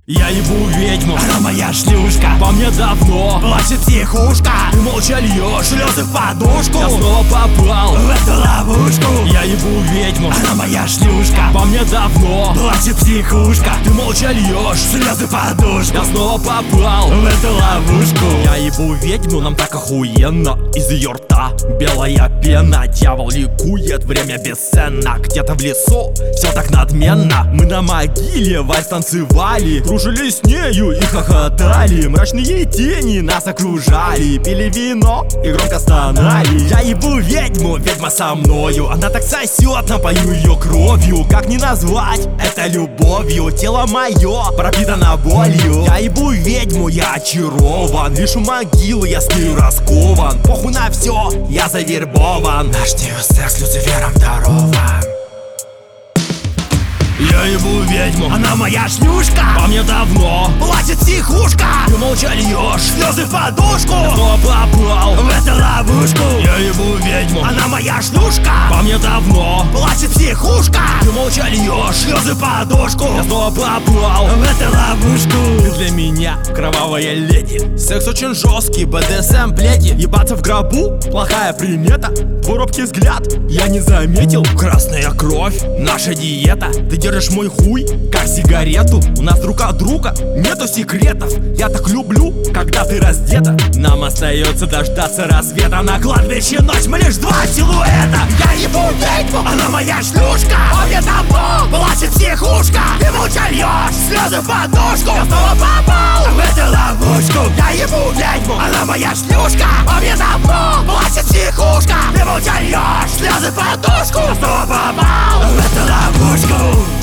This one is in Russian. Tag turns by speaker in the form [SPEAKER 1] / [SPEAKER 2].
[SPEAKER 1] Я ебу ведьму,
[SPEAKER 2] она моя шлюшка.
[SPEAKER 1] по мне давно
[SPEAKER 2] Плачет психушка,
[SPEAKER 1] ты молча льешь
[SPEAKER 2] слезы в подушку.
[SPEAKER 1] Я снова попал
[SPEAKER 2] в эту ловушку.
[SPEAKER 1] Я ебу ведьму,
[SPEAKER 2] Она моя шлюшка.
[SPEAKER 1] по мне давно
[SPEAKER 2] Плачет психушка,
[SPEAKER 1] ты молча льешь
[SPEAKER 2] слезы в подушку.
[SPEAKER 1] Я снова попал
[SPEAKER 2] в эту ловушку.
[SPEAKER 1] Я ебу ведьму, нам так охуенно. Из ее рта белая пена. Дьявол ликует, время бесценно. Где-то в лесу все так надменно. Мы на могиле вальс танцевали, кружили с нею и хохотали. Мрачные тени нас окружали, пили вино и громко стонали. Я ебу ведьму, ведьма со мною. Она так сосет, напою ее кровью. Как не назвать это любовью? Тело мое пропитано болью. Я ебу ведьму, я очарован. Вижу могилу, я с нею раскован. Похуй на все, я завербован.
[SPEAKER 2] Наш с нею секс Люцифером дарован.
[SPEAKER 1] Я ебу ведьму,
[SPEAKER 2] Она моя шлюшка.
[SPEAKER 1] по мне давно
[SPEAKER 2] Плачет психушка,
[SPEAKER 1] ты молча льешь
[SPEAKER 2] слезы в подушку.
[SPEAKER 1] снова попал
[SPEAKER 2] в эту ловушку.
[SPEAKER 1] Я ебу ведьму,
[SPEAKER 2] Она моя шлюшка.
[SPEAKER 1] по мне давно
[SPEAKER 2] Плачет психушка,
[SPEAKER 1] ты молча льешь
[SPEAKER 2] слезы в подушку.
[SPEAKER 1] я снова попал
[SPEAKER 2] в эту ловушку.
[SPEAKER 1] Ты для меня кровавая леди. Секс очень жесткий, БДСМ плети. Ебаться в гробу — плохая примета. Твой робкий взгляд я не заметил. Красная кровь, наша диета. Ты держишь мой хуй, как сигарету. У нас друг от друга нету секретов. Я так люблю, когда ты раздета. Нам остается дождаться рассвета. На кладбище ночь, мы лишь два силуэта.
[SPEAKER 2] Я ебу ведьму, она моя шлюшка. По мне давно плачет психушка. Ты молча льешь слезы в подушку. Я снова попал в эту ловушку. Я ебу ведьму, она моя шлюшка. По мне давно плачет психушка. Ты молча льешь слезы в подушку. Я снова попал в эту ловушку.